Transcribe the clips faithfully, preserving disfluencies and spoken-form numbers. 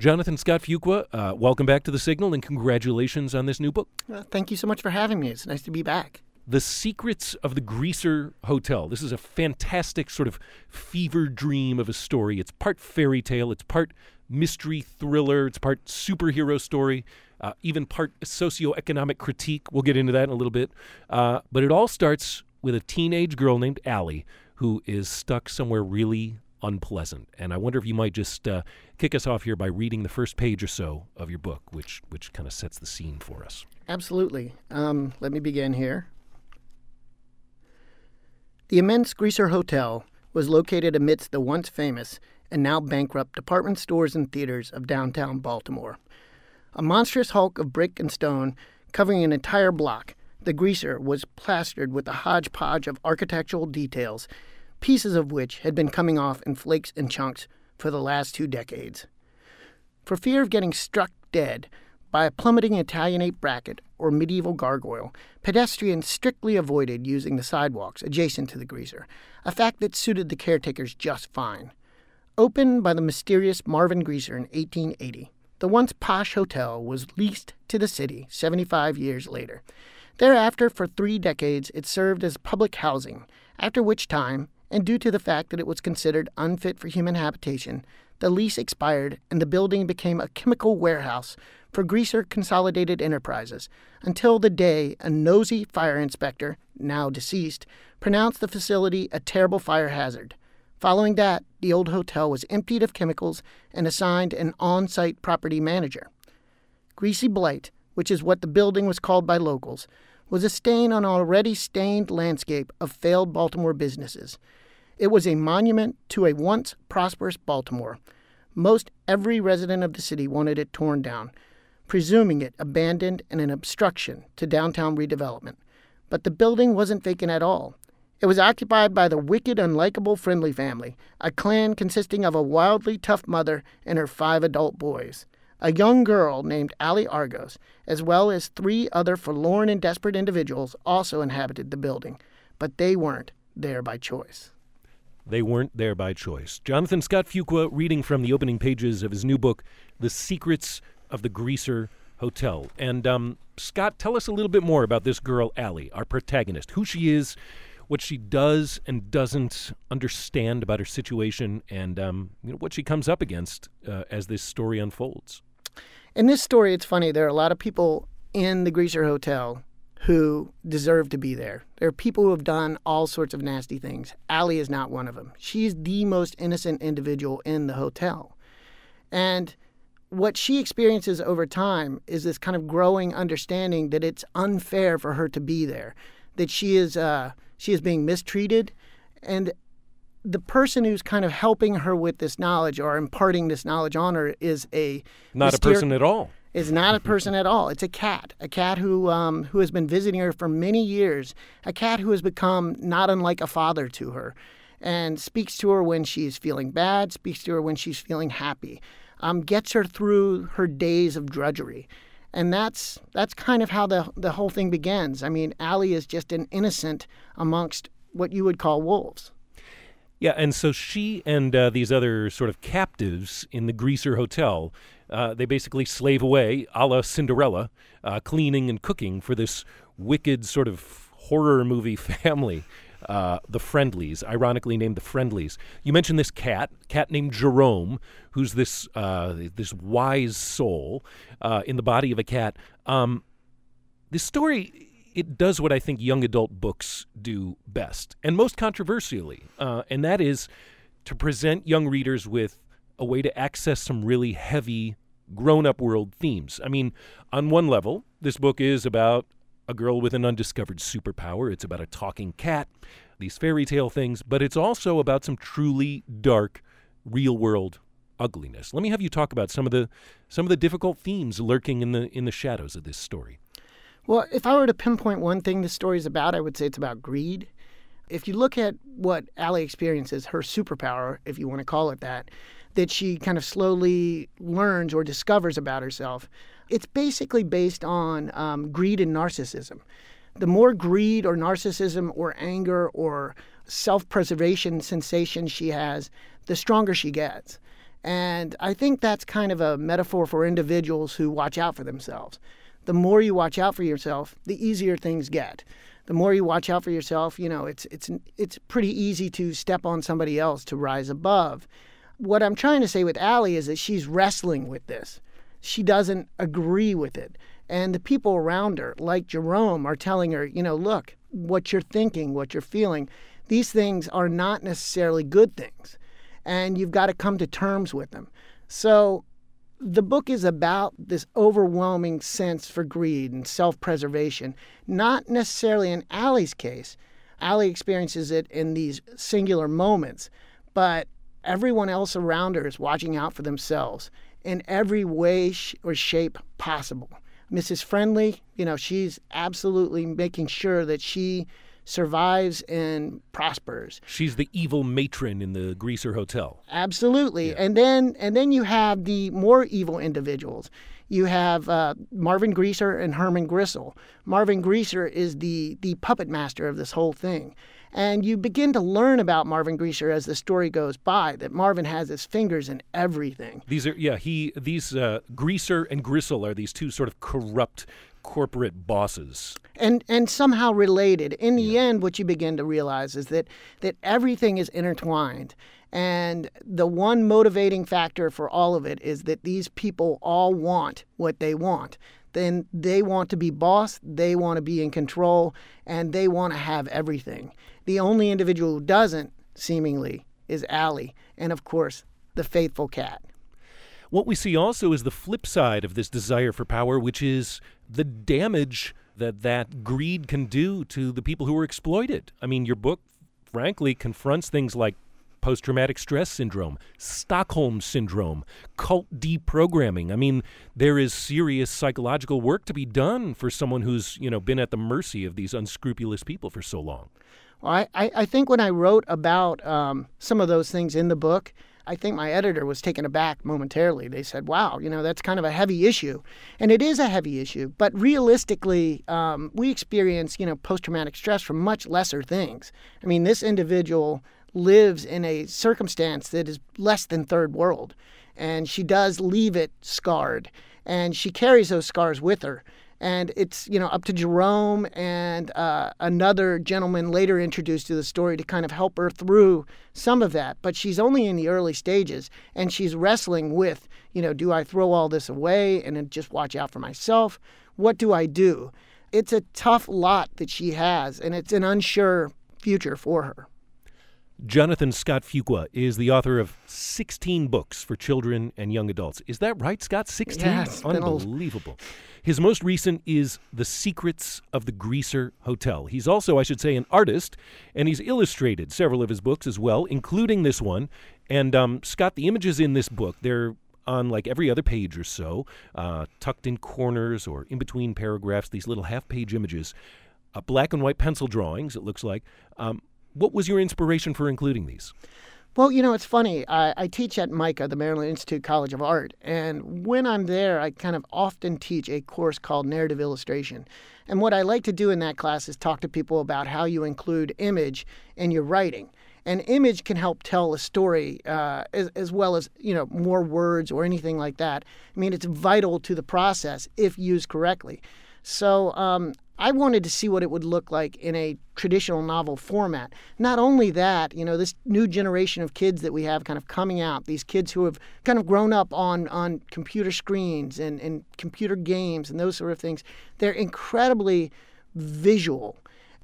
Jonathan Scott Fuqua, uh, welcome back to The Signal, and congratulations on this new book. Well, thank you so much for having me. It's nice to be back. The Secrets of the Greaser Hotel. This is a fantastic sort of fever dream of a story. It's part fairy tale. It's part mystery thriller. It's part superhero story, uh, even part socioeconomic critique. We'll get into that in a little bit. Uh, but it all starts with a teenage girl named Allie who is stuck somewhere really unpleasant. And I wonder if you might just uh, kick us off here by reading the first page or so of your book, which which kind of sets the scene for us. Absolutely. Um, let me begin here. The immense Greaser Hotel was located amidst the once famous and now bankrupt department stores and theaters of downtown Baltimore. A monstrous hulk of brick and stone covering an entire block, the Greaser was plastered with a hodgepodge of architectural details, pieces of which had been coming off in flakes and chunks for the last two decades. For fear of getting struck dead by a plummeting Italianate bracket or medieval gargoyle, pedestrians strictly avoided using the sidewalks adjacent to the Greaser, a fact that suited the caretakers just fine. Opened by the mysterious Marvin Greaser in eighteen eighty, the once posh hotel was leased to the city seventy-five years later. Thereafter, for three decades, it served as public housing, after which time, and due to the fact that it was considered unfit for human habitation, the lease expired and the building became a chemical warehouse for Greaser Consolidated Enterprises, until the day a nosy fire inspector, now deceased, pronounced the facility a terrible fire hazard. Following that, the old hotel was emptied of chemicals and assigned an on-site property manager. Greasy Blight, which is what the building was called by locals, was a stain on an already stained landscape of failed Baltimore businesses. It was a monument to a once prosperous Baltimore. Most every resident of the city wanted it torn down, presuming it abandoned and an obstruction to downtown redevelopment. But the building wasn't vacant at all. It was occupied by the wicked, unlikable Friendly family, a clan consisting of a wildly tough mother and her five adult boys. A young girl named Allie Argos, as well as three other forlorn and desperate individuals, also inhabited the building, but they weren't there by choice. They weren't there by choice. Jonathan Scott Fuqua reading from the opening pages of his new book, The Secrets of the Greaser Hotel. And um, Scott, tell us a little bit more about this girl, Allie, our protagonist, who she is, what she does and doesn't understand about her situation, and um, you know, what she comes up against uh, as this story unfolds. In this story, it's funny. There are a lot of people in the Greaser Hotel who deserve to be there. There are people who have done all sorts of nasty things. Allie is not one of them. She's the most innocent individual in the hotel. And what she experiences over time is this kind of growing understanding that it's unfair for her to be there, that she is uh, she is being mistreated, and the person who's kind of helping her with this knowledge or imparting this knowledge on her is a not myster- a person at all. Is not a person at all. It's a cat, a cat who um, who has been visiting her for many years, a cat who has become not unlike a father to her, and speaks to her when she's feeling bad, speaks to her when she's feeling happy, um, gets her through her days of drudgery. And that's that's kind of how the the whole thing begins. I mean, Allie is just an innocent amongst what you would call wolves. Yeah, and so she and uh, these other sort of captives in the Greaser Hotel, uh, they basically slave away, a la Cinderella, uh, cleaning and cooking for this wicked sort of horror movie family, uh, the Friendlies, ironically named the Friendlies. You mentioned this cat, cat named Jerome, who's this uh, this wise soul uh, in the body of a cat. Um, this story, it does what I think young adult books do best, and most controversially, uh, and that is to present young readers with a way to access some really heavy grown-up world themes. I mean, on one level, this book is about a girl with an undiscovered superpower. It's about a talking cat, these fairy tale things, but it's also about some truly dark, real-world ugliness. Let me have you talk about some of the some of the difficult themes lurking in the in the shadows of this story. Well, if I were to pinpoint one thing this story is about, I would say it's about greed. If you look at what Allie experiences, her superpower, if you want to call it that, that she kind of slowly learns or discovers about herself, it's basically based on um, greed and narcissism. The more greed or narcissism or anger or self-preservation sensation she has, the stronger she gets. And I think that's kind of a metaphor for individuals who watch out for themselves. The more you watch out for yourself, the easier things get. The more you watch out for yourself, you know, it's it's it's pretty easy to step on somebody else to rise above. What I'm trying to say with Allie is that she's wrestling with this. She doesn't agree with it. And the people around her, like Jerome, are telling her, you know, look, what you're thinking, what you're feeling, these things are not necessarily good things. And you've got to come to terms with them. So the book is about this overwhelming sense for greed and self-preservation, not necessarily in Allie's case. Allie experiences it in these singular moments, but everyone else around her is watching out for themselves in every way or shape possible. Missus Friendly, you know, she's absolutely making sure that she survives and prospers. She's the evil matron in the Greaser Hotel. Absolutely. Yeah. And then and then you have the more evil individuals. You have uh, Marvin Greaser and Herman Gristle. Marvin Greaser is the, the puppet master of this whole thing. And you begin to learn about Marvin Greaser as the story goes by, that Marvin has his fingers in everything. These are, yeah, he, these uh, Greaser and Gristle are these two sort of corrupt corporate bosses. And and somehow related. In the yeah. end, what you begin to realize is that that everything is intertwined. And the one motivating factor for all of it is that these people all want what they want. Then they want to be boss, they want to be in control, and they want to have everything. The only individual who doesn't, seemingly, is Allie, and of course, the faithful cat. What we see also is the flip side of this desire for power, which is the damage that that greed can do to the people who are exploited. I mean, your book, frankly, confronts things like post-traumatic stress syndrome, Stockholm syndrome, cult deprogramming. I mean, there is serious psychological work to be done for someone who's, you know, been at the mercy of these unscrupulous people for so long. Well, I, I think when I wrote about um, some of those things in the book, I think my editor was taken aback momentarily. They said, wow, you know, that's kind of a heavy issue. And it is a heavy issue. But realistically, um, we experience, you know, post-traumatic stress from much lesser things. I mean, this individual lives in a circumstance that is less than third world. And she does leave it scarred. And she carries those scars with her. And it's, you know, up to Jerome and uh, another gentleman later introduced to the story to kind of help her through some of that. But she's only in the early stages, and she's wrestling with, you know, do I throw all this away and then just watch out for myself? What do I do? It's a tough lot that she has, and it's an unsure future for her. Jonathan Scott Fuqua is the author of sixteen books for children and young adults. Is that right, Scott? sixteen? Yeah, it's been Unbelievable. His most recent is The Secrets of the Greaser Hotel. He's also, I should say, an artist, and he's illustrated several of his books as well, including this one. And, um, Scott, the images in this book, they're on like every other page or so, uh, tucked in corners or in between paragraphs, these little half-page images, uh, black and white pencil drawings, it looks like. Um, what was your inspiration for including these? Well, you know, it's funny. I, I teach at MICA, the Maryland Institute College of Art, and when I'm there, I kind of often teach a course called Narrative Illustration. And what I like to do in that class is talk to people about how you include image in your writing. And image can help tell a story uh, as, as well as, you know, more words or anything like that. I mean, it's vital to the process if used correctly. So um, I wanted to see what it would look like in a traditional novel format. Not only that, you know, this new generation of kids that we have kind of coming out, these kids who have kind of grown up on, on computer screens and, and computer games and those sort of things, they're incredibly visual.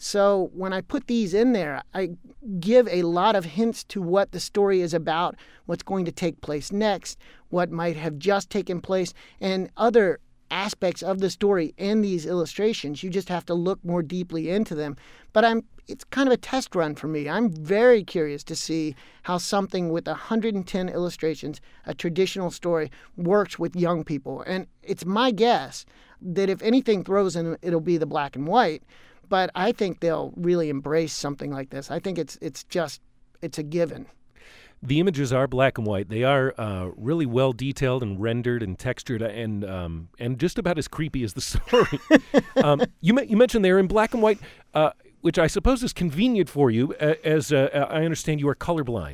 So when I put these in there, I give a lot of hints to what the story is about, what's going to take place next, what might have just taken place, and other aspects of the story in these illustrations. You just have to look more deeply into them. But I'm it's kind of a test run for me. I'm very curious to see how something with one hundred ten illustrations, a traditional story, works with young people. And it's my guess that if anything throws in, it'll be the black and white. But I think they'll really embrace something like this. I think it's it's just, it's a given. The images are black and white. They are uh, really well detailed and rendered and textured, and um, and just about as creepy as the story. um, you me- you mentioned they're in black and white, uh, which I suppose is convenient for you, uh, as uh, I understand you are colorblind.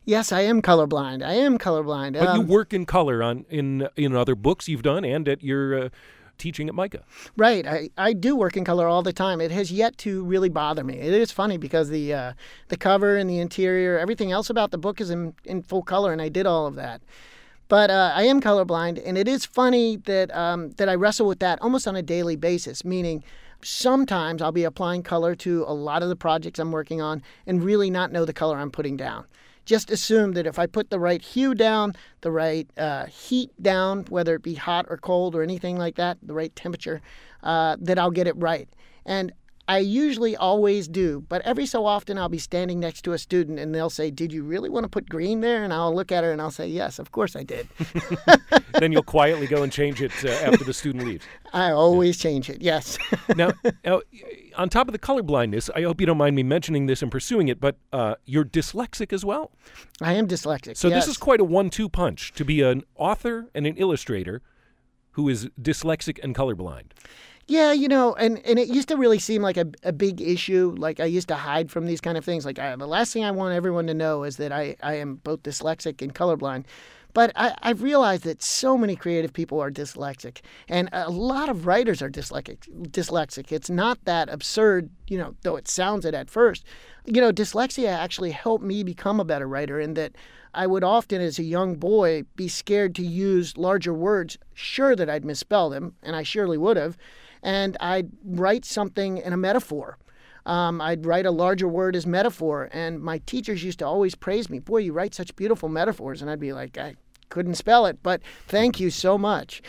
Yes, I am colorblind. I am colorblind. But Um, you work in color on in in other books you've done and at your uh, teaching at Micah. Right. I, I do work in color all the time. It has yet to really bother me. It is funny because the uh, the cover and the interior, everything else about the book is in, in full color, and I did all of that. But uh, I am colorblind, and it is funny that um, that I wrestle with that almost on a daily basis, meaning sometimes I'll be applying color to a lot of the projects I'm working on and really not know the color I'm putting down. Just assume that if I put the right hue down, the right uh, heat down, whether it be hot or cold or anything like that, the right temperature, uh, that I'll get it right. And I usually always do, but every so often I'll be standing next to a student and they'll say, "Did you really want to put green there?" And I'll look at her and I'll say, "Yes, of course I did." Then you'll quietly go and change it uh, after the student leaves. I always change it, yes. Now, now, on top of the color blindness, I hope you don't mind me mentioning this and pursuing it, but uh, you're dyslexic as well. I am dyslexic, So yes. this is quite a one two punch to be an author and an illustrator who is dyslexic and colorblind. Yeah, you know, and, and it used to really seem like a, a big issue. Like I used to hide from these kind of things. Like I, the last thing I want everyone to know is that I, I am both dyslexic and colorblind. But I, I've realized that so many creative people are dyslexic, and a lot of writers are dyslexic. Dyslexic. It's not that absurd, you know, though it sounds it at first. You know, dyslexia actually helped me become a better writer in that I would often, as a young boy, be scared to use larger words, sure that I'd misspell them, and I surely would have, and I'd write something in a metaphor. Um, I'd write a larger word as metaphor, and my teachers used to always praise me. "Boy, you write such beautiful metaphors." And I'd be like, "I couldn't spell it, but thank you so much."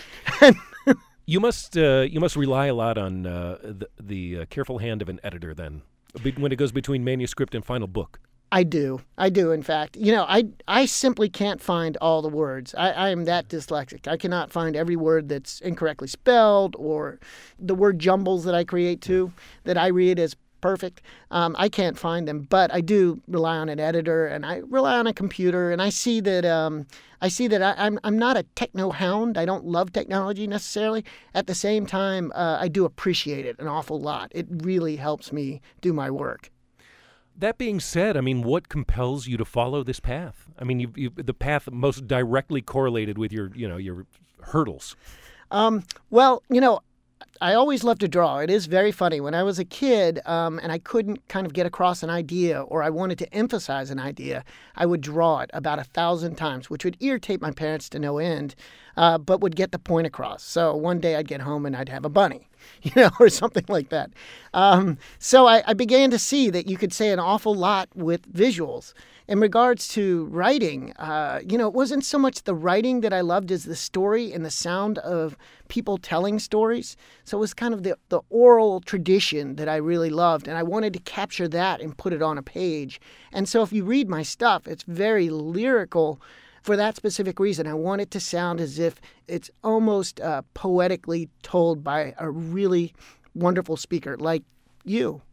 You must uh, you must rely a lot on uh, the, the uh, careful hand of an editor then, be- when it goes between manuscript and final book. I do. I do, in fact. You know, I, I simply can't find all the words. I, I am that dyslexic. I cannot find every word that's incorrectly spelled or the word jumbles that I create too, that I read as perfect. Um, I can't find them, but I do rely on an editor and I rely on a computer, and I see that um, I see that I, I'm I'm not a techno hound. I don't love technology necessarily. At the same time, uh, I do appreciate it an awful lot. It really helps me do my work. That being said, I mean, what compels you to follow this path? I mean, you, you, the path most directly correlated with your, you know, your hurdles. Um, well, you know, I always loved to draw. It is very funny. When I was a kid um, and I couldn't kind of get across an idea or I wanted to emphasize an idea, I would draw it about a thousand times, which would irritate my parents to no end, uh, but would get the point across. So one day I'd get home and I'd have a bunny, you know, or something like that. Um, so I, I began to see that you could say an awful lot with visuals. In regards to writing, uh, you know, it wasn't so much the writing that I loved as the story and the sound of people telling stories. So it was kind of the, the oral tradition that I really loved, and I wanted to capture that and put it on a page. And so if you read my stuff, it's very lyrical for that specific reason. I want it to sound as if it's almost uh, poetically told by a really wonderful speaker like you.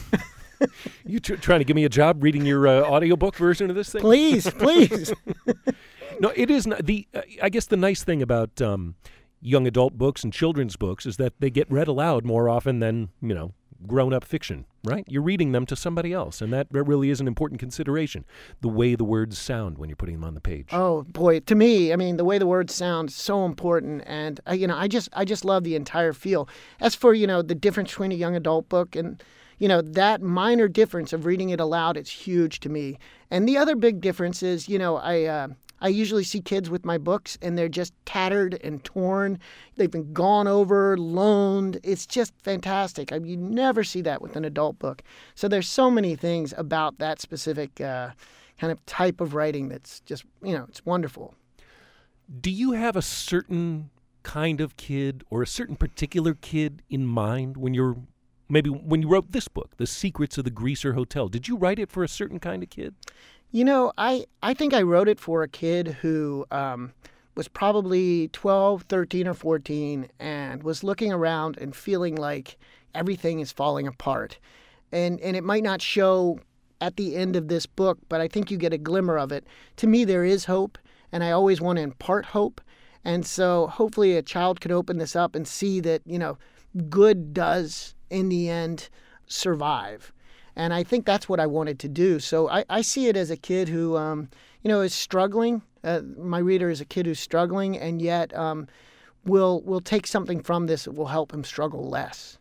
You tr- trying to give me a job reading your uh, audiobook version of this thing? Please, please. No, it is not the. Uh, I guess the nice thing about um, young adult books and children's books is that they get read aloud more often than, you know, grown-up fiction, right? You're reading them to somebody else, and that really is an important consideration, the way the words sound when you're putting them on the page. Oh, boy, to me, I mean, the way the words sound is so important, and, uh, you know, I just I just love the entire feel. As for, you know, the difference between a young adult book and, you know, that minor difference of reading it aloud, it's huge to me. And the other big difference is, you know, I uh, I usually see kids with my books and they're just tattered and torn. They've been gone over, loaned. It's just fantastic. I mean, you never see that with an adult book. So there's so many things about that specific uh, kind of type of writing that's just, you know, it's wonderful. Do you have a certain kind of kid or a certain particular kid in mind when you're maybe when you wrote this book, The Secrets of the Greaser Hotel? Did you write it for a certain kind of kid? You know, I, I think I wrote it for a kid who um, was probably twelve, thirteen, or fourteen and was looking around and feeling like everything is falling apart. And, and it might not show at the end of this book, but I think you get a glimmer of it. To me, there is hope, and I always want to impart hope. And so hopefully a child could open this up and see that, you know, good does, in the end, survive. And I think that's what I wanted to do. So I, I see it as a kid who, um, you know, is struggling. Uh, my reader is a kid who's struggling, and yet um, will will take something from this that will help him struggle less.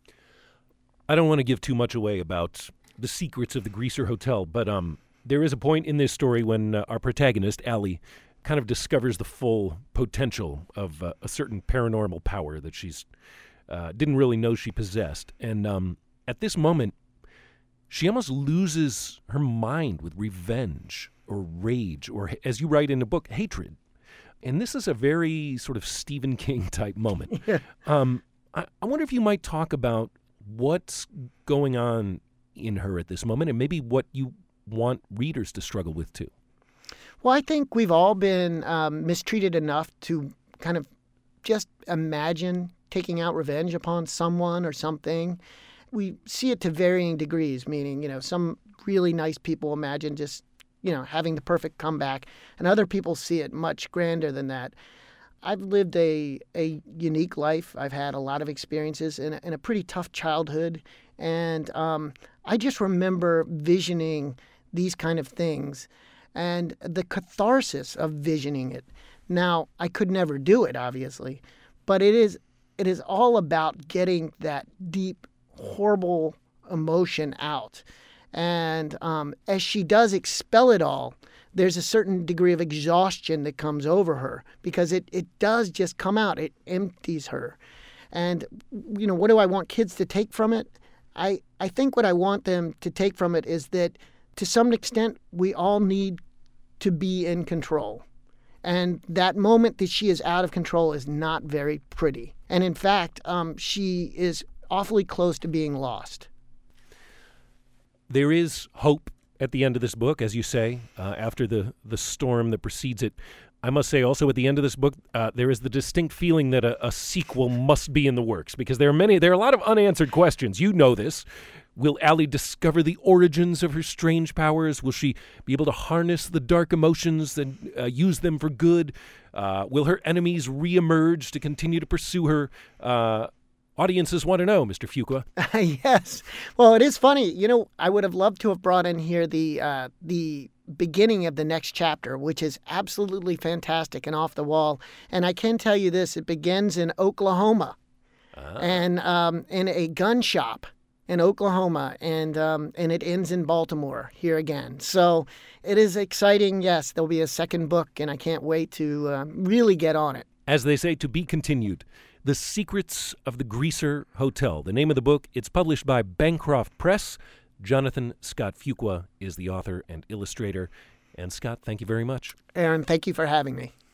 I don't want to give too much away about the secrets of the Greaser Hotel, but um, there is a point in this story when uh, our protagonist, Allie, kind of discovers the full potential of uh, a certain paranormal power that she's uh, didn't really know she possessed. And um, at this moment, she almost loses her mind with revenge or rage or, as you write in the book, hatred. And this is a very sort of Stephen King type moment. Yeah. Um, I, I wonder if you might talk about what's going on in her at this moment and maybe what you want readers to struggle with too. Well, I think we've all been um, mistreated enough to kind of just imagine taking out revenge upon someone or something. We see it to varying degrees, meaning, you know, some really nice people imagine just, you know, having the perfect comeback, and other people see it much grander than that. I've lived a a unique life. I've had a lot of experiences in a, in a pretty tough childhood, and um, I just remember visioning these kind of things and the catharsis of visioning it. Now, I could never do it, obviously, but it is it is all about getting that deep, horrible emotion out. And um, as she does expel it all, there's a certain degree of exhaustion that comes over her because it, it does just come out. It empties her. And, you know, what do I want kids to take from it? I, I think what I want them to take from it is that to some extent we all need to be in control. And that moment that she is out of control is not very pretty. And in fact, um, she is awfully close to being lost. There is hope at the end of this book, as you say, uh, after the, the storm that precedes it. I must say also at the end of this book, uh, there is the distinct feeling that a, a sequel must be in the works because there are many, there are a lot of unanswered questions. You know this. Will Allie discover the origins of her strange powers? Will she be able to harness the dark emotions and uh, use them for good? Uh, will her enemies reemerge to continue to pursue her? Uh, Audiences want to know, Mister Fuqua. Yes. Well, it is funny. You know, I would have loved to have brought in here the uh, the beginning of the next chapter, which is absolutely fantastic and off the wall. And I can tell you this, it begins in Oklahoma ah. and um, in a gun shop in Oklahoma, and um, and it ends in Baltimore here again. So it is exciting. Yes, there'll be a second book, and I can't wait to uh, really get on it. As they say, to be continued. The Secrets of the Greaser Hotel. The name of the book, it's published by Bancroft Press. Jonathan Scott Fuqua is the author and illustrator. And Scott, thank you very much. Aaron, thank you for having me.